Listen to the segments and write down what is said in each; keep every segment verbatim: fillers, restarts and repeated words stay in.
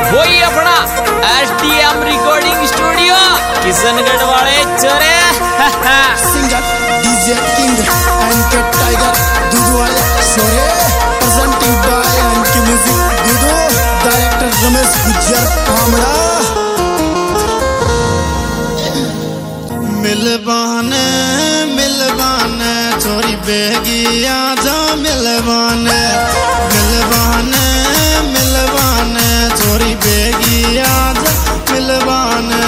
वही अपना S D M recording studio Kishangarh वाले चोरे singer DJ king and tiger दूधू वाले चोरे प्रेजेंटिंग बाय एंड म्यूजिक दूधू डायरेक्टर रमेश गुज्जर कामड़ा मिलवाने मिलवाने छोरी बेगी आजा मिलवाने मिलवाने मिलवाने छोरी बेगी आजा मिलवाने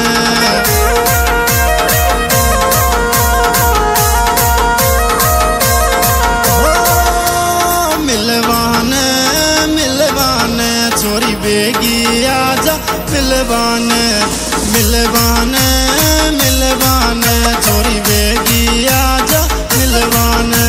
मिलवाने मिलवाने छोरी बेगी आजा मिलवाने मिलवाने मिलवाने छोरी बेगी आजा मिलवाने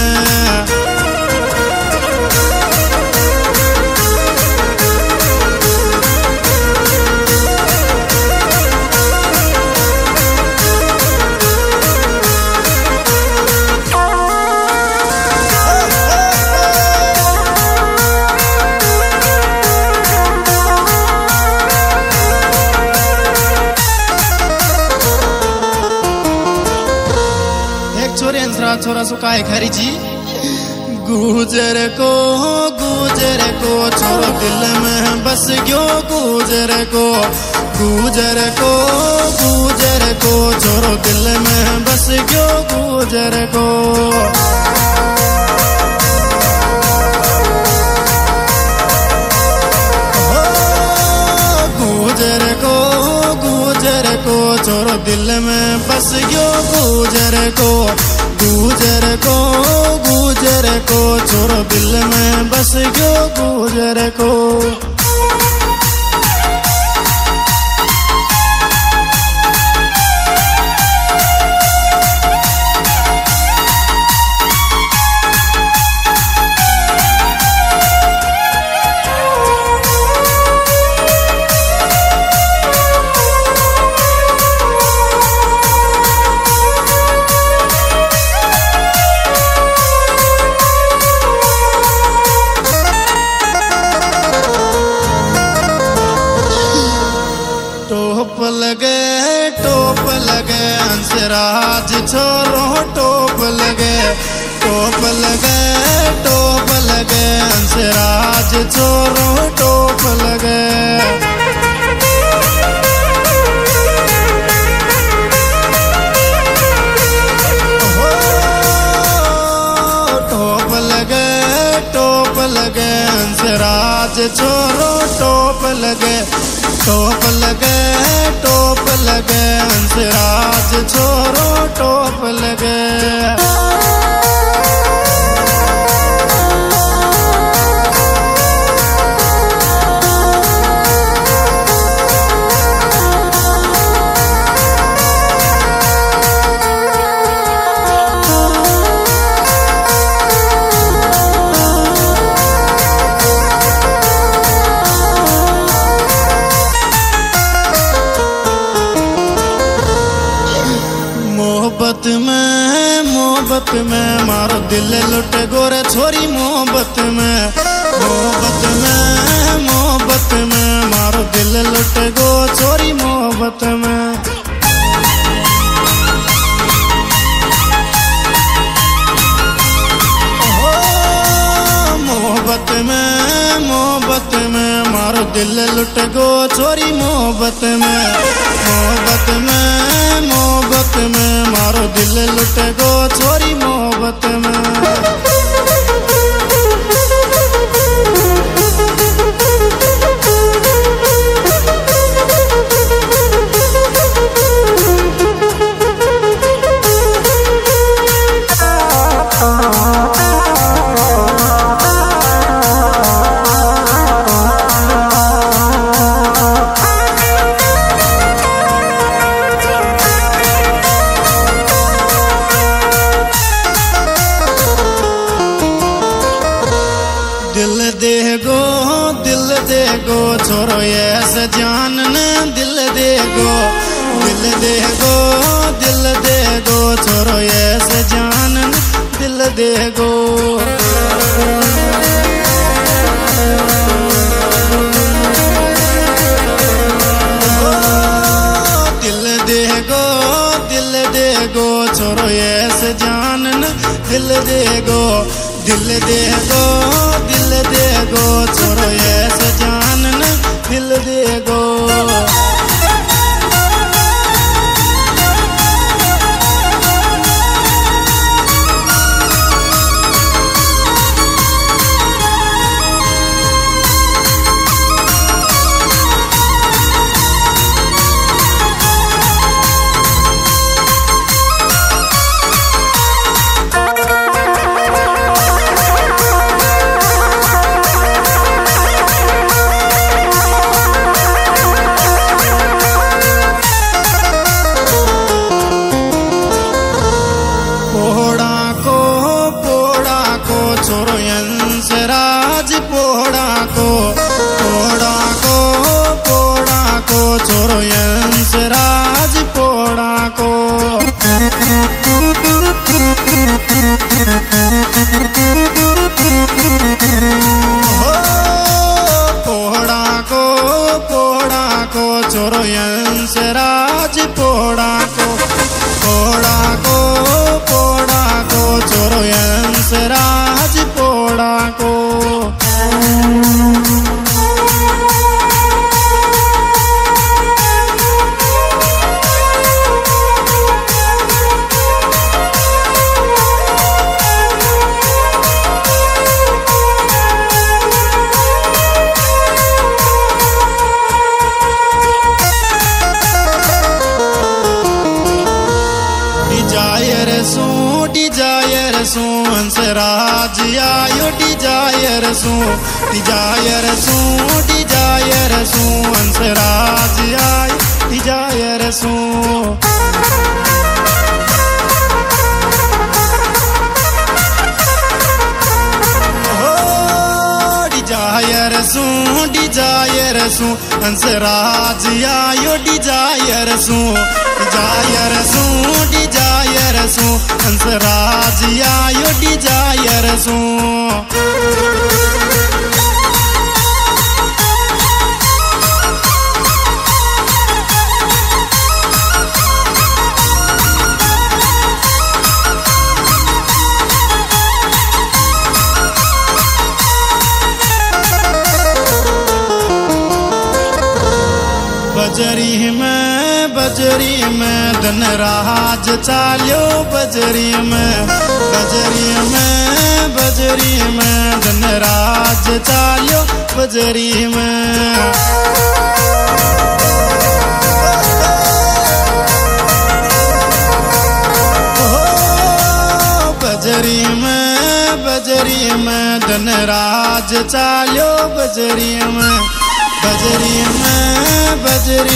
छोरा सुखा है खरी जी गुजर को गुजर को छोरो दिल में बस गयो गुजर को गुजर को गुजर को छोरो दिल में बस गयो गुजर को गुजर को गुजर को छोरो दिल में बस गयो गुजर को गुजर को गुजर को छोरो दिल में बस गयो गुजर को टोप लगे टोप लगे हंसराज छोरो टोप लगे टोप लगे टोप लगे हंसराज छोरो टोप लगे टोप लगे टोप लगे हंसराज छोरो टोप लगे टोप लगे टोप लगे हंसराज छोरो टोप लगे मोहब्बत में मोहब्बत में मारो दिल लुट गोरे छोरी मोहब्बत में मोहब्बत में मोहब्बत में मारो दिल लुट गो छोरी मोहब्बत में मोहब्बत में मोहब्बत में मारो दिल लुट गो छोरी मोहब्बत में मोहब्बत में मोहब्बत में मारो दिल लुट गो छोरी मोहब्बत में दिल दे गो दिल दे गो छोरो ऐसे जान ने दिल दे गो दिल दे गो दिल दे गो छोरो ऐसे जान ने दिल दे गो दिल दे गो दिल दे गो दिल दे गो छोरो ऐसे जान न दिल दे गो। छोरो यंसराज पोड़ा को पोड़ा को पोड़ा को छोरो यंसराज पोड़ा को। हो पोड़ा को पोड़ा को छोरो यंसराज पोड़ा को पोड़ा को पोड़ा को छोरो यंसराज पोड़ा को। डिजायर सू डिजायर सू हंसराज आयो डिजायर सू डिजायर सू डिजायर सू हंसराज आयो डिजायर सू। हो डिजायर सू डिजायर सू हंसराज आयो डिजायर सू डिजायर सू डिजायर सू हंसराज आयो डिजायर सू। बजरी में बजरी में धनराज चाल्यो बजरी में बजरी में बजरी में धनराज चाल्यो बजरी में। हो बजरी में बजरी में धनराज चाल्यो बजरी में बजरी में बजरी